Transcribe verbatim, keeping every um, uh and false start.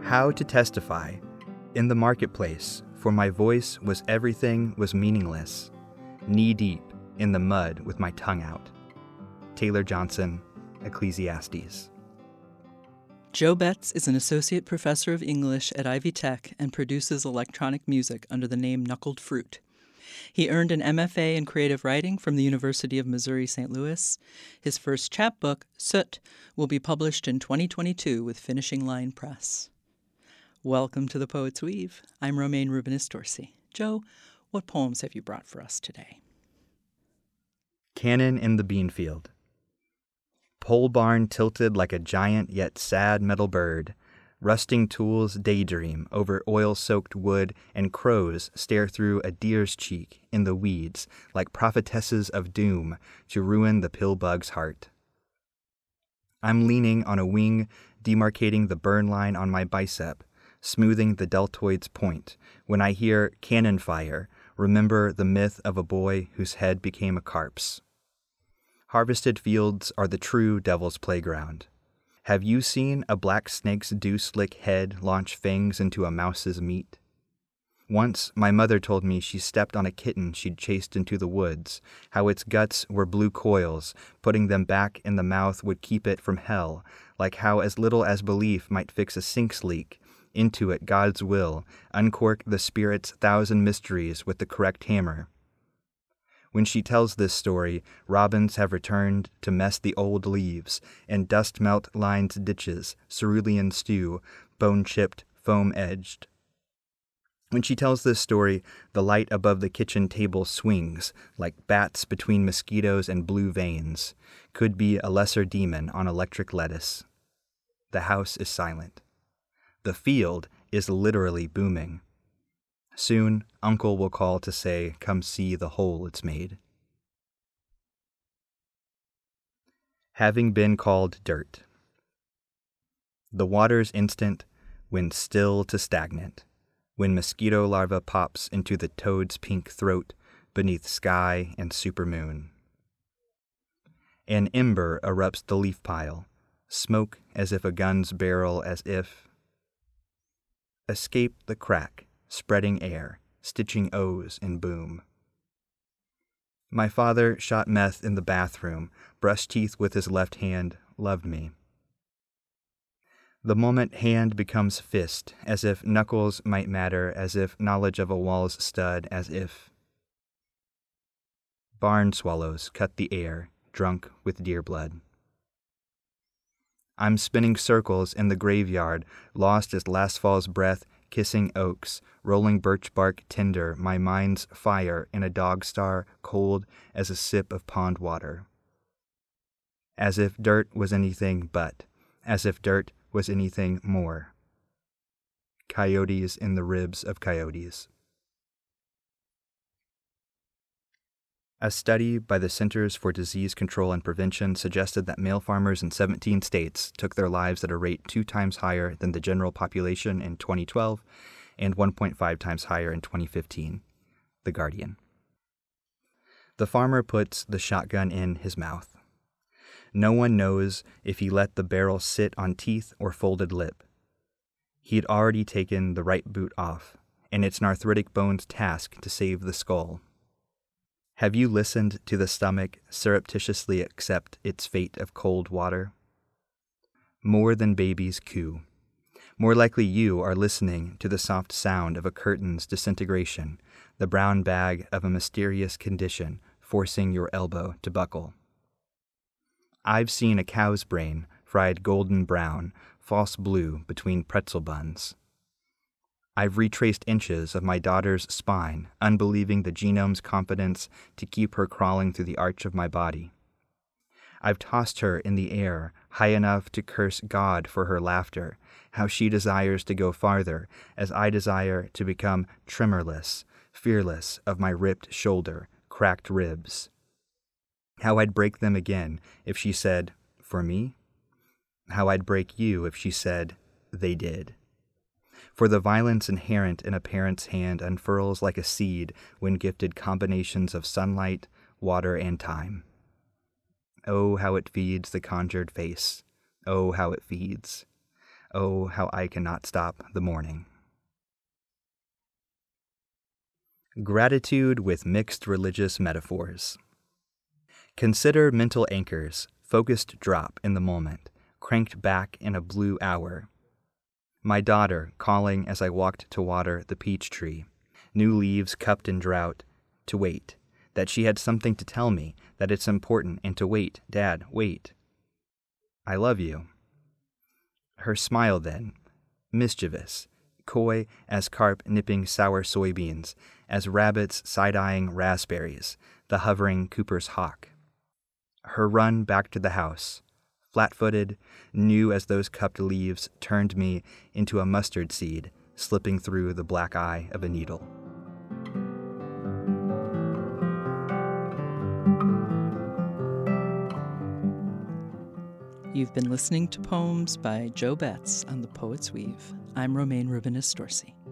How to testify in the marketplace, for my voice was everything was meaningless, knee-deep in the mud with my tongue out. Taylor Johnson, Ecclesiastes. Joe Betts is an associate professor of English at Ivy Tech and produces electronic music under the name Knuckled Fruit. He earned an M F A in creative writing from the University of Missouri Saint Louis. His first chapbook, Soot, will be published in twenty twenty-two with Finishing Line Press. Welcome to the Poet's Weave. I'm Romaine Rubinis-Dorsey. Joe, what poems have you brought for us today? Cannon in the Beanfield. Pole barn tilted like a giant yet sad metal bird. Rusting tools daydream over oil-soaked wood, and crows stare through a deer's cheek in the weeds like prophetesses of doom to ruin the pillbug's heart. I'm leaning on a wing, demarcating the burn line on my bicep, smoothing the deltoid's point, when I hear cannon fire, remember the myth of a boy whose head became a carp's. Harvested fields are the true devil's playground. Have you seen a black snake's dew-slick head launch fangs into a mouse's meat? Once, my mother told me she stepped on a kitten she'd chased into the woods, how its guts were blue coils, putting them back in the mouth would keep it from hell, like how as little as belief might fix a sink's leak. Into it God's will, uncork the spirit's thousand mysteries with the correct hammer. When she tells this story, robins have returned to mess the old leaves, and dust-melt-lined ditches, cerulean stew, bone-chipped, foam-edged. When she tells this story, the light above the kitchen table swings, like bats between mosquitoes and blue veins. Could be a lesser demon on electric lettuce. The house is silent. The field is literally booming. Soon, Uncle will call to say, come see the hole it's made. Having been called dirt. The water's instant, when still to stagnant, when mosquito larva pops into the toad's pink throat beneath sky and supermoon. An ember erupts the leaf pile, smoke as if a gun's barrel as if. Escape the crack. Spreading air, stitching O's in boom. My father shot meth in the bathroom, brushed teeth with his left hand, loved me. The moment hand becomes fist, as if knuckles might matter, as if knowledge of a wall's stud, as if. Barn swallows cut the air, drunk with deer blood. I'm spinning circles in the graveyard, lost as last fall's breath, kissing oaks, rolling birch bark tinder, my mind's fire in a dog star, cold as a sip of pond water. As if dirt was anything but, as if dirt was anything more. Coyotes in the ribs of coyotes. A study by the Centers for Disease Control and Prevention suggested that male farmers in seventeen states took their lives at a rate two times higher than the general population in twenty twelve and one point five times higher in twenty fifteen. The Guardian. The farmer puts the shotgun in his mouth. No one knows if he let the barrel sit on teeth or folded lip. He'd already taken the right boot off, and it's an arthritic bone's task to save the skull. Have you listened to the stomach surreptitiously accept its fate of cold water? More than babies coo. More likely you are listening to the soft sound of a curtain's disintegration, the brown bag of a mysterious condition forcing your elbow to buckle. I've seen a cow's brain fried golden brown, false blue between pretzel buns. I've retraced inches of my daughter's spine, unbelieving the genome's confidence to keep her crawling through the arch of my body. I've tossed her in the air, high enough to curse God for her laughter, how she desires to go farther, as I desire to become tremorless, fearless of my ripped shoulder, cracked ribs. How I'd break them again if she said, for me? How I'd break you if she said, they did. For the violence inherent in a parent's hand unfurls like a seed when gifted combinations of sunlight, water, and time. Oh, how it feeds the conjured face. Oh, how it feeds. Oh, how I cannot stop the morning. Gratitude with mixed religious metaphors. Consider mental anchors, focused drop in the moment, cranked back in a blue hour. My daughter calling as I walked to water the peach tree, new leaves cupped in drought, to wait, that she had something to tell me, that it's important, and to wait, Dad, wait. I love you. Her smile then, mischievous, coy as carp nipping sour soybeans, as rabbits side-eyeing raspberries, the hovering Cooper's hawk. Her run back to the house, flat-footed, new as those cupped leaves, turned me into a mustard seed slipping through the black eye of a needle. You've been listening to poems by Jo Betts on The Poet's Weave. I'm Romaine Rubinis Dorsey.